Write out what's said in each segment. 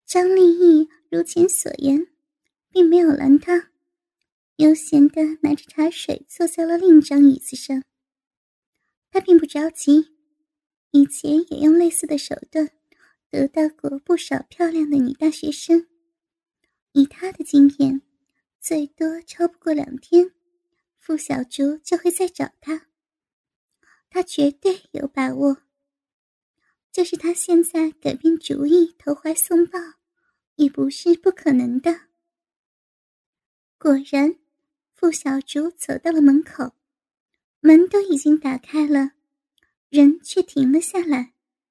张丽忆如前所言，并没有拦他，悠闲地拿着茶水坐在了另一张椅子上。他并不着急，以前也用类似的手段得到过不少漂亮的女大学生。以他的经验，最多超不过2天，傅小竹就会再找他。他绝对有把握。就是他现在改变主意投怀送抱，也不是不可能的。果然，傅小竹走到了门口，门都已经打开了，人却停了下来。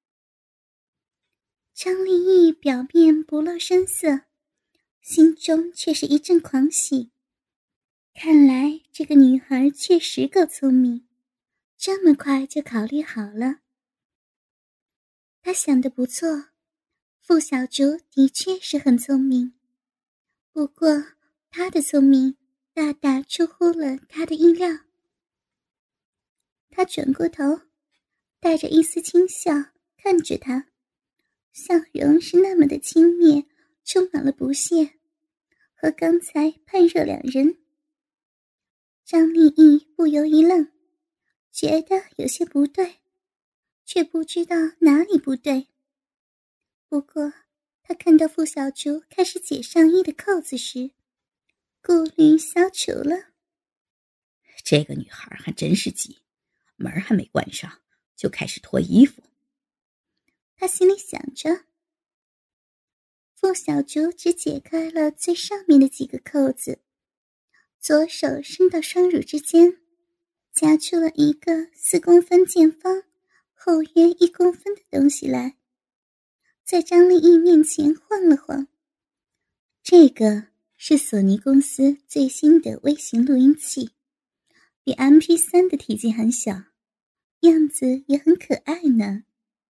张丽忆表面不露声色，心中却是一阵狂喜。看来这个女孩确实够聪明，这么快就考虑好了。她想得不错，傅小竹的确是很聪明，不过她的聪明大大出乎了她的意料。她转过头，带着一丝轻笑看着他，笑容是那么的轻蔑，充满了不屑，和刚才判若两人。张丽忆不由一愣，觉得有些不对，却不知道哪里不对。不过她看到傅小竹开始解上衣的扣子时，顾虑消除了。 这个女孩还真是急，门还没关上就开始脱衣服。 她心里想着。傅小竹只解开了最上面的几个扣子，左手伸到双乳之间，夹出了一个4公分见方、厚约1公分的东西来，在张丽忆面前晃了晃。这个是索尼公司最新的微型录音器，比 MP3 的体积很小，样子也很可爱呢。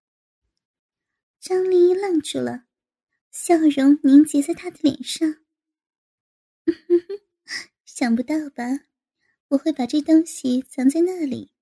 张丽忆愣住了，笑容凝结在他的脸上。想不到吧，我会把这东西藏在那里。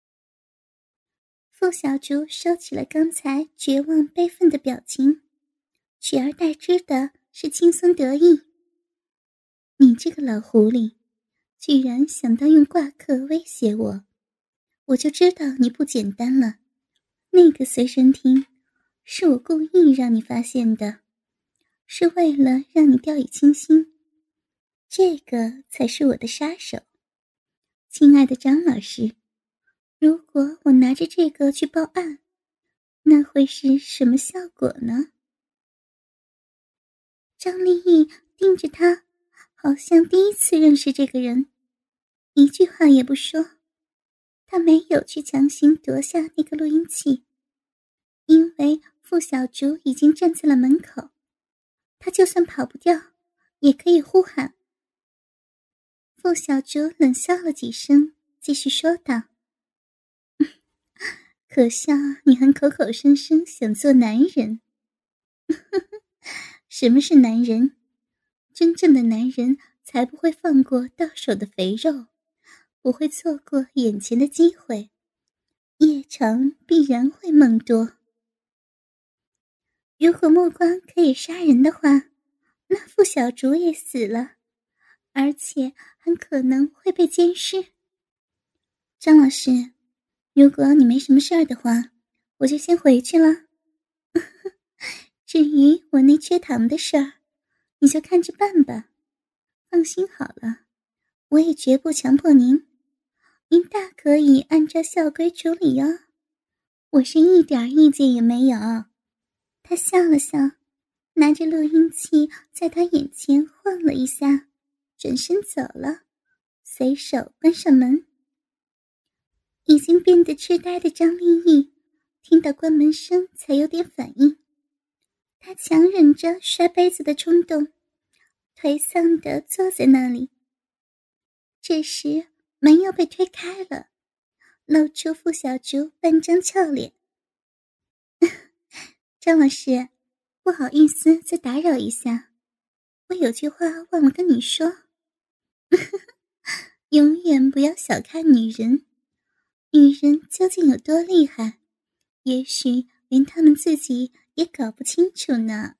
傅小竹收起了刚才绝望悲愤的表情，取而代之的是轻松得意。你这个老狐狸，居然想到用挂克威胁我，我就知道你不简单了。那个随身听是我故意让你发现的，是为了让你掉以轻心，这个才是我的杀手。亲爱的张老师，如果我拿着这个去报案，那会是什么效果呢？张丽忆盯着他，好像第一次认识这个人，一句话也不说。他没有去强行夺下那个录音器，因为傅小竹已经站在了门口，他就算跑不掉，也可以呼喊。傅小竹冷笑了几声，继续说道：可笑你还口口声声想做男人。什么是男人？真正的男人才不会放过到手的肥肉，不会错过眼前的机会，夜长必然会梦多。如果目光可以杀人的话，那傅小竹也死了，而且很可能会被监视。张老师，如果你没什么事儿的话，我就先回去了。至于我那缺糖的事儿，你就看着办吧。放心好了，我也绝不强迫您，您大可以按照校规处理哦，我是一点意见也没有。他笑了笑，拿着录音器在他眼前晃了一下，转身走了，随手关上门。已经变得痴呆的张丽忆听到关门声才有点反应，她强忍着摔杯子的冲动，颓丧地坐在那里。这时门又被推开了，露出傅小竹半张俏脸。张老师，不好意思再打扰一下，我有句话忘了跟你说。永远不要小看女人，女人究竟有多厉害，也许连她们自己也搞不清楚呢。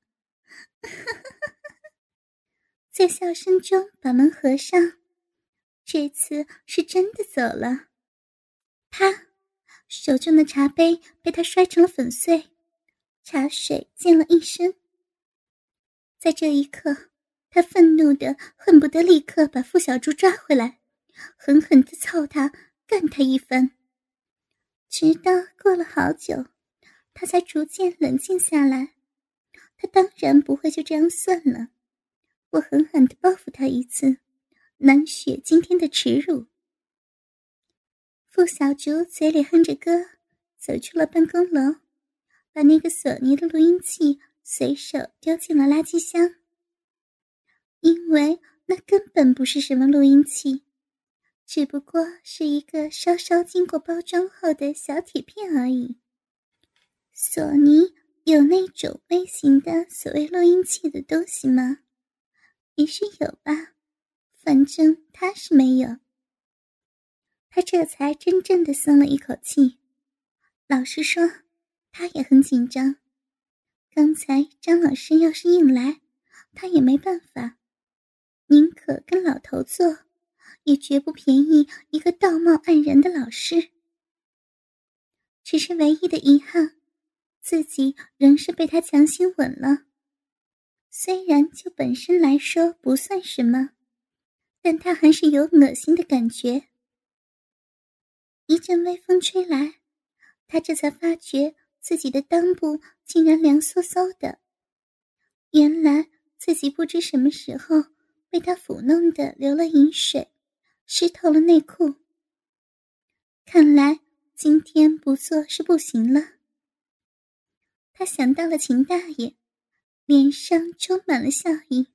在笑声中把门合上，这次是真的走了。啪，手中的茶杯被他摔成了粉碎，茶水溅了一身。在这一刻，他愤怒的恨不得立刻把傅小珠抓回来，狠狠地操他，干他一番。直到过了好久，他才逐渐冷静下来。他当然不会就这样算了，我狠狠地报复他一次，难雪今天的耻辱。傅小竹嘴里哼着歌，走出了办公楼，把那个索尼的录音器随手丢进了垃圾箱。因为那根本不是什么录音器，只不过是一个稍稍经过包装后的小铁片而已。索尼有那种微型的所谓录音器的东西吗？也许有吧，反正他是没有。他这才真正的松了一口气。老实说，他也很紧张。刚才张老师要是硬来，他也没办法，宁可跟老头做，也绝不便宜一个道貌岸然的老师。只是唯一的遗憾，自己仍是被他强行吻了。虽然就本身来说不算什么，但他还是有恶心的感觉。一阵微风吹来，他这才发觉自己的裆部竟然凉飕飕的。原来自己不知什么时候被他抚弄得流了饮水，湿透了内裤。看来今天不做是不行了。他想到了秦大爷，脸上充满了笑意。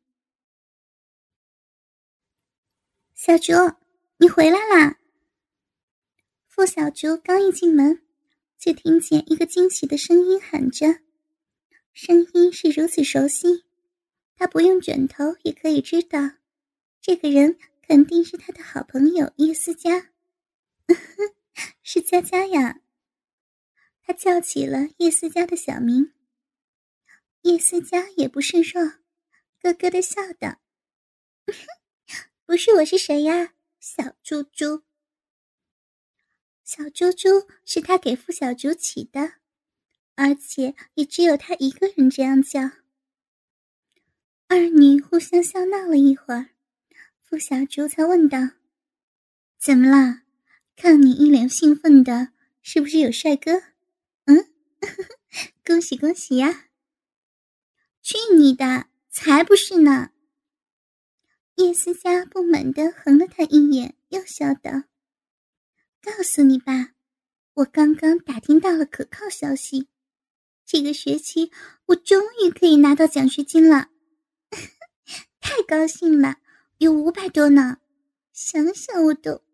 小竹，你回来啦！傅小竹刚一进门，就听见一个惊喜的声音喊着，声音是如此熟悉，他不用转头也可以知道，这个人肯定是他的好朋友叶思佳。是佳佳呀。他叫起了叶思佳的小名。叶思佳也不示弱，咯咯地笑道，不是我是谁呀？小猪猪。小猪猪是他给傅小竹起的，而且也只有他一个人这样叫。二女互相笑闹了一会儿，傅小竹才问道，怎么啦？看你一脸兴奋的，是不是有帅哥？恭喜恭喜呀！去你的，才不是呢！叶思佳不满地横了他一眼，又笑道，告诉你吧，我刚刚打听到了可靠消息，这个学期我终于可以拿到奖学金了。太高兴了，有500多呢，想想我都……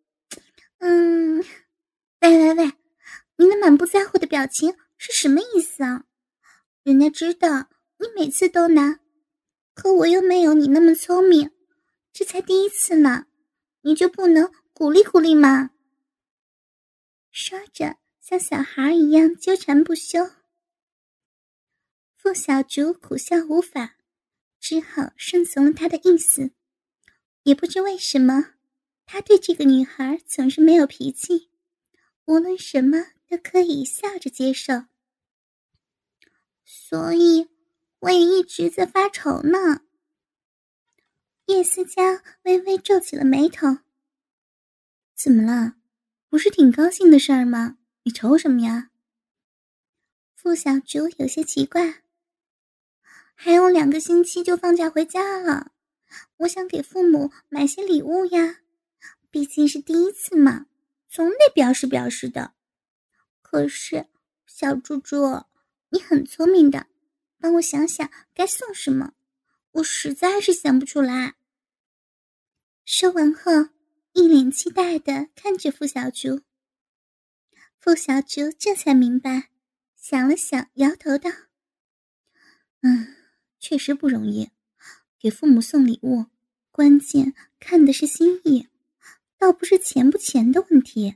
喂，你那满不在乎的表情是什么意思啊？人家知道你每次都拿，可我又没有你那么聪明，这才第一次呢，你就不能鼓励鼓励吗？说着像小孩一样纠缠不休。傅小竹苦笑无法，只好顺从了他的意思。也不知为什么，他对这个女孩总是没有脾气，无论什么都可以笑着接受。所以我也一直在发愁呢。叶思佳微微皱起了眉头。怎么了？不是挺高兴的事儿吗？你愁什么呀？傅小竹有些奇怪。还有2个星期就放假回家了，我想给父母买些礼物呀，毕竟是第一次嘛，总得表示表示的。可是小猪猪，你很聪明的，帮我想想该送什么，我实在是想不出来。说完后，一脸期待地看着傅小竹。傅小竹这才明白，想了想摇头道，确实不容易，给父母送礼物，关键看的是心意，倒不是钱不钱的问题。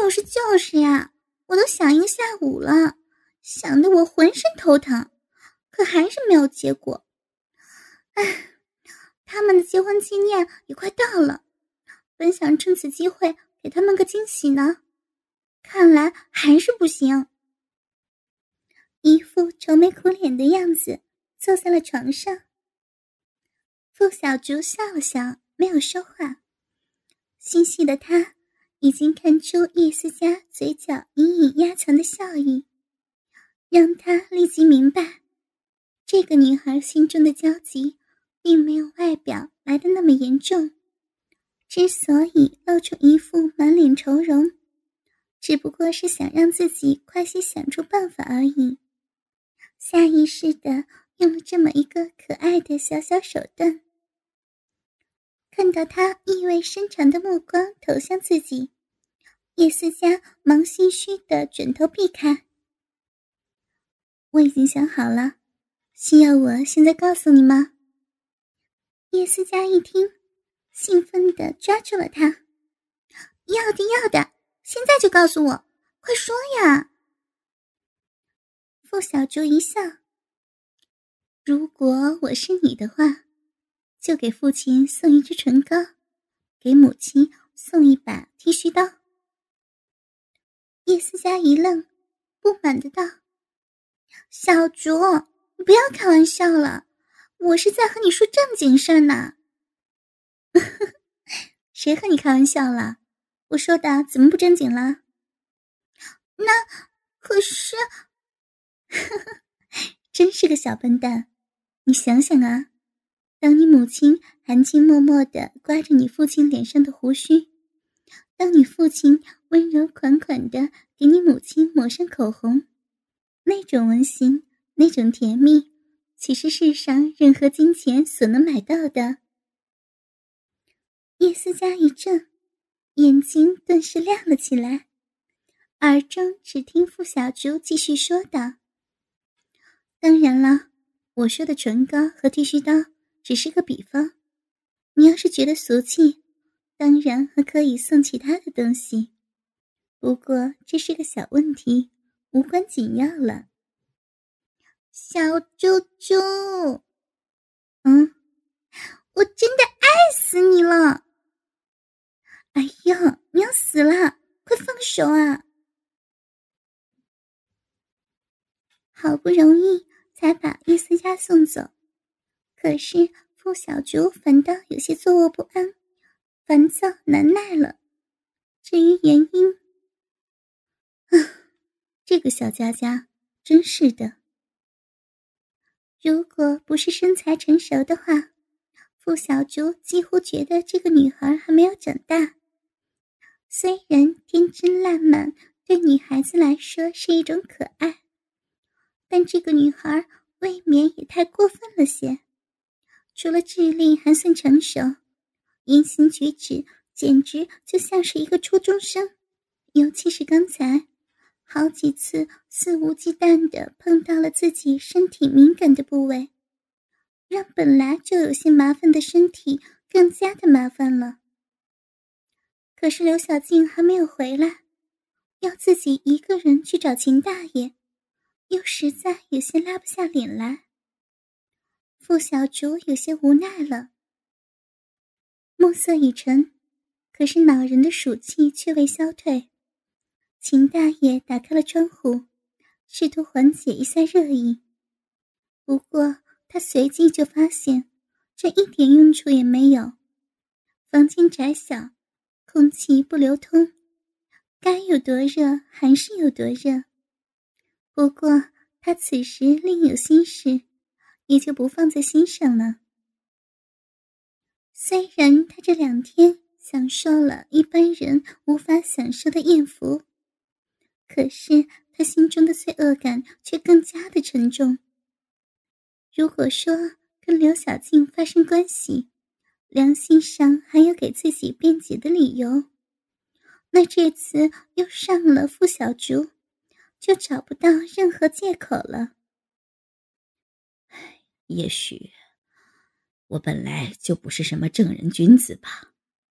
就是呀，我都想1个下午了，想得我浑身头疼， 可还是没有结果。唉，他们的结婚纪念也快到了，本想趁此机会给他们个惊喜呢，看来还是不行。一副愁眉苦脸的样子，坐在了床上。傅小竹笑了笑，没有说话。心细的她已经看出叶思佳嘴角隐隐压藏的笑意，让她立即明白，这个女孩心中的焦急并没有外表来得那么严重，之所以露出一副满脸愁容，只不过是想让自己快些想出办法而已，下意识地用了这么一个可爱的小小手段。看到他意味深长的目光投向自己，叶思佳忙心虚地转头避开。我已经想好了，需要我现在告诉你吗？叶思佳一听，兴奋地抓住了他。要的要的，现在就告诉我，快说呀。傅小竹一笑，如果我是你的话，就给父亲送一支唇膏，给母亲送一把剃须刀。叶思佳一愣，不满的道：小竹，你不要开玩笑了，我是在和你说正经事儿呢。谁和你开玩笑了？我说的怎么不正经了？那可是真是个小笨蛋。你想想啊，当你母亲含情脉脉地刮着你父亲脸上的胡须，当你父亲温柔款款地给你母亲抹上口红，那种温馨，那种甜蜜，岂是世上任何金钱所能买到的？叶思佳一怔，眼睛顿时亮了起来，耳中只听傅小竹继续说道：当然了，我说的唇膏和剃须刀只是个比方，你要是觉得俗气，当然还可以送其他的东西，不过这是个小问题，无关紧要了。小猪猪，我真的爱死你了。哎呀，你要死了，快放手啊。好不容易才把叶思佳送走，可是傅小竹反倒有些坐卧不安，烦躁难耐了。至于原因，这个小佳佳真是的。如果不是身材成熟的话，傅小竹几乎觉得这个女孩还没有长大。虽然天真烂漫对女孩子来说是一种可爱，但这个女孩未免也太过分了些。除了智力还算成熟，言行举止简直就像是一个初中生。尤其是刚才好几次肆无忌惮地碰到了自己身体敏感的部位，让本来就有些麻烦的身体更加的麻烦了。可是刘小静还没有回来，要自己一个人去找秦大爷，又实在有些拉不下脸来。傅小竹有些无奈了。暮色已沉，可是恼人的暑气却未消退。秦大爷打开了窗户，试图缓解一下热意。不过他随即就发现，这一点用处也没有。房间窄小，空气不流通，该有多热还是有多热。不过他此时另有心事，也就不放在心上了。虽然他这2天享受了一般人无法享受的艳福，可是他心中的罪恶感却更加的沉重。如果说跟刘小静发生关系，良心上还有给自己辩解的理由，那这次又上了傅小竹，就找不到任何借口了。 也许我本来就不是什么正人君子吧。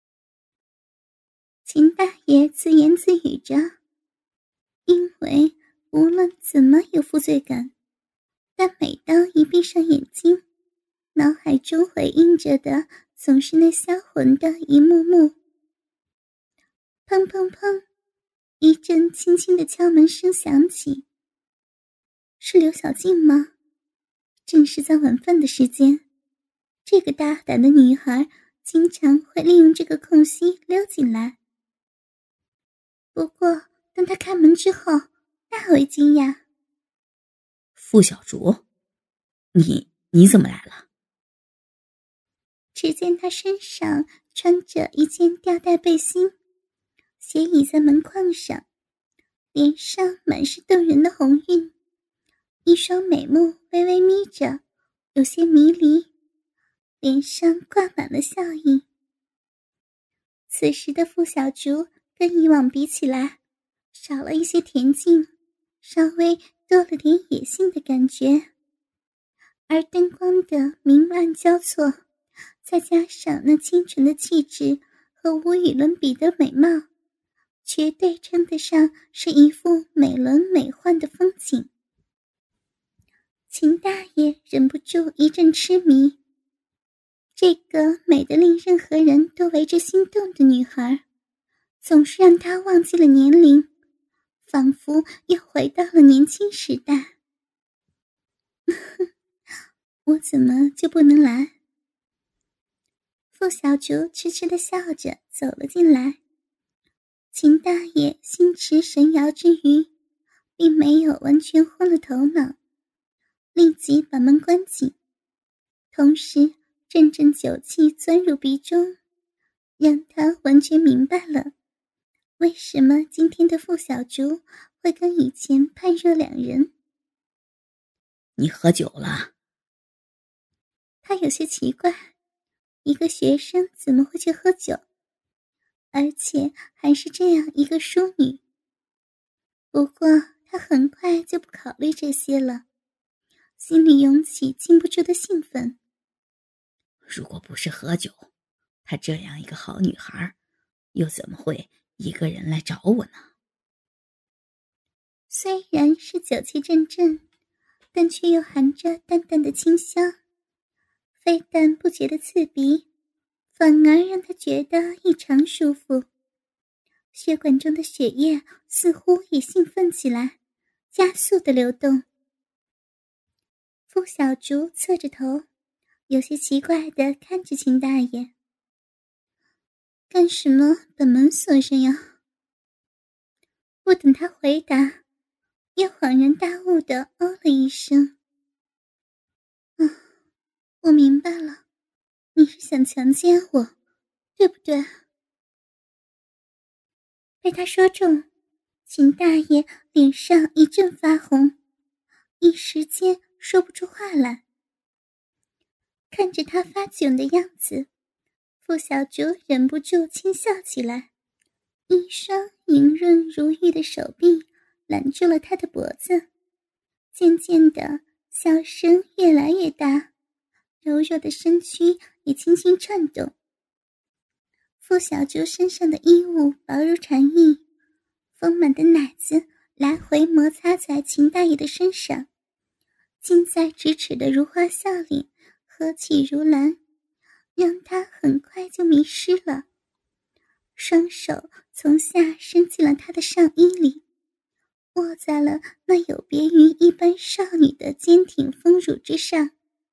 秦大爷自言自语着，因为无论怎么有负罪感， 但每当一闭上眼睛，脑海中回应着的总是那销魂的一幕幕。砰砰砰，一阵轻轻的敲门声响起。是刘小静吗？正是在晚饭的时间，这个大胆的女孩经常会利用这个空隙溜进来。不过当她开门之后，大为惊讶。 傅小竹，你怎么来了？ 只见她身上穿着一件吊带背心，斜倚在门框上，脸上满是动人的红晕，一双美目微微眯着，有些迷离，脸上挂满了笑意。此时的傅小竹跟以往比起来，少了一些恬静，稍微多了点野性的感觉。而灯光的明暗交错，再加上那清纯的气质和无与伦比的美貌，绝对称得上是一幅美轮美奂的风景。秦大爷忍不住一阵痴迷，这个美得令任何人都为之心动的女孩，总是让他忘记了年龄，仿佛又回到了年轻时代。我怎么就不能来？傅小竹痴痴地笑着走了进来。秦大爷心驰神摇之余，并没有完全昏了头脑，立即把门关紧，同时阵阵酒气钻入鼻中，让他完全明白了为什么今天的傅小竹会跟以前判若两人。 你喝酒了？ 他有些奇怪，一个学生怎么会去喝酒，而且还是这样一个淑女。不过他很快就不考虑这些了，心里涌起禁不住的兴奋。 如果不是喝酒，她这样一个好女孩，又怎么会一个人来找我呢？ 虽然是酒气阵阵，但却又含着淡淡的清香，非但不觉得刺鼻，反而让他觉得异常舒服。血管中的血液似乎也兴奋起来，加速的流动。傅小竹侧着头，有些奇怪地看着秦大爷。干什么把门锁上呀？不等他回答，又恍然大悟地哦了一声。我明白了，你是想强奸我，对不对？被他说中，秦大爷脸上一阵发红，一时间说不出话来。看着他发窘的样子，傅小竹忍不住轻笑起来，一双莹润如玉的手臂揽住了他的脖子，渐渐的笑声越来越大，柔弱的身躯也轻轻颤动。傅小竹身上的衣物薄如蝉翼，丰满的奶子来回摩擦在秦大爷的身上，近在咫尺的如花笑脸呵气如兰，让他很快就迷失了。双手从下伸进了他的上衣里，握在了那有别于一般少女的坚挺丰乳之上。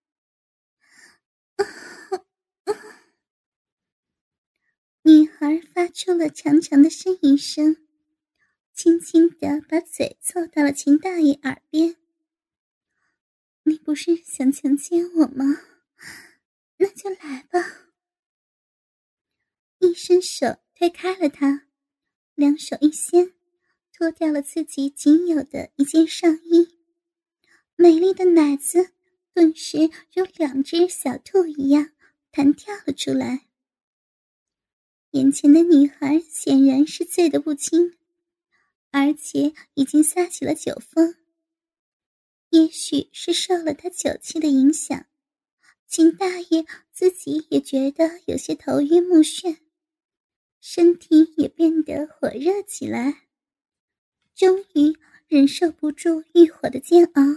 女孩发出了长长的呻吟声，轻轻地把嘴凑到了秦大爷耳边。你不是想强奸我吗？那就来吧。一伸手推开了他，两手一掀，脱掉了自己仅有的一件上衣，美丽的奶子顿时如两只小兔一样弹跳了出来。眼前的女孩显然是醉得不轻，而且已经撒起了酒疯。也许是受了他酒气的影响，秦大爷自己也觉得有些头晕目眩，身体也变得火热起来。终于忍受不住欲火的煎熬，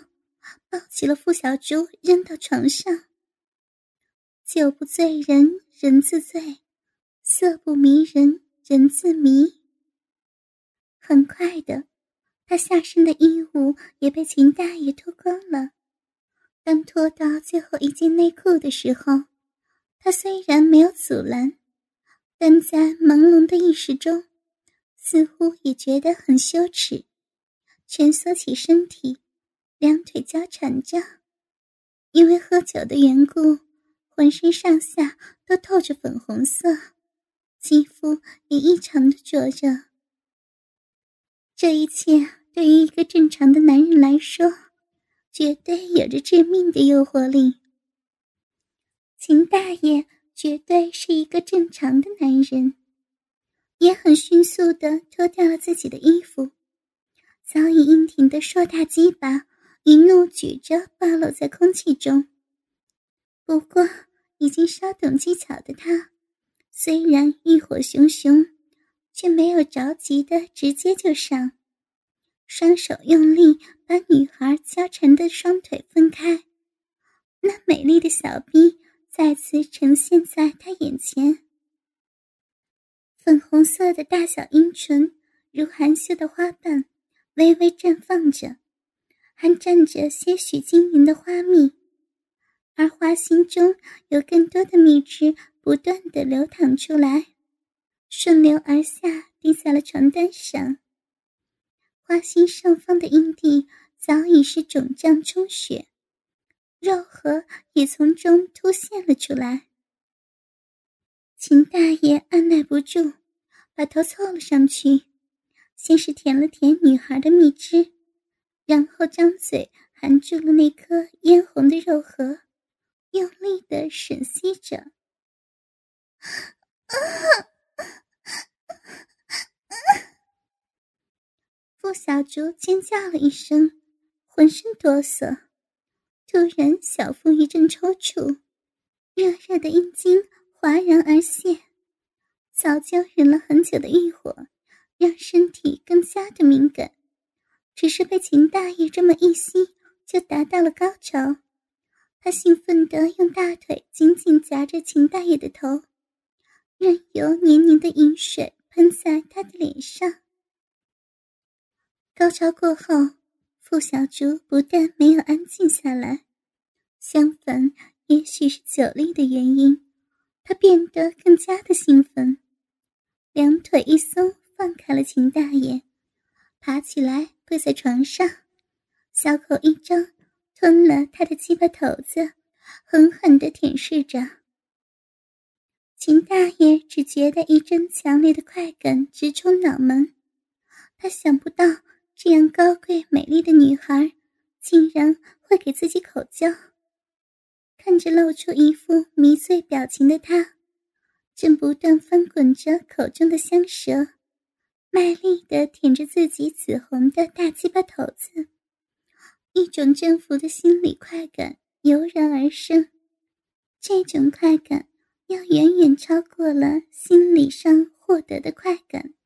抱起了傅小竹扔到床上。酒不醉人人自醉，色不迷人人自迷。很快的，他下身的衣物也被秦大爷脱光了。当脱到最后一件内裤的时候，他虽然没有阻拦，但在朦胧的意识中，似乎也觉得很羞耻，蜷缩起身体，两腿交缠着。因为喝酒的缘故，浑身上下都透着粉红色，肌肤也异常的灼热。这一切对于一个正常的男人来说，绝对有着致命的诱惑力。秦大爷绝对是一个正常的男人，也很迅速地脱掉了自己的衣服，早已硬挺的硕大鸡巴一怒举着暴露在空气中。不过已经稍懂技巧的他，虽然欲火熊熊，却没有着急的直接就上，双手用力把女孩交缠的双腿分开，那美丽的小臂再次呈现在他眼前。粉红色的大小阴唇如含羞的花瓣微微绽放着，还沾着些许晶莹的花蜜，而花心中有更多的蜜汁不断地流淌出来，顺流而下滴在了床单上。花心上方的阴蒂早已是肿胀充血，肉核也从中凸现了出来。秦大爷按耐不住，把头凑了上去，先是舔了舔女孩的蜜汁，然后张嘴含住了那颗嫣红的肉核，用力地吮吸着。傅小竹尖叫了一声，浑身哆嗦，突然小腹一阵抽搐，热热的阴茎哗然而泄。早就忍了很久的欲火让身体更加的敏感，只是被秦大爷这么一吸就达到了高潮。他兴奋地用大腿紧紧夹着秦大爷的头，任由黏黏的饮水喷在他的脸上。高潮过后，傅小竹不但没有安静下来，相反，也许是酒力的原因，她变得更加的兴奋。两腿一松，放开了秦大爷，爬起来跪在床上，小口一张，吞了他的鸡巴头子，狠狠地舔舐着。秦大爷只觉得一阵强烈的快感直冲脑门，他想不到这样高贵美丽的女孩竟然会给自己口交。看着露出一副迷醉表情的他，正不断翻滚着口中的香舌，卖力地舔着自己紫红的大鸡巴头子，一种征服的心理快感油然而生。这种快感要远远超过了心理上获得的快感。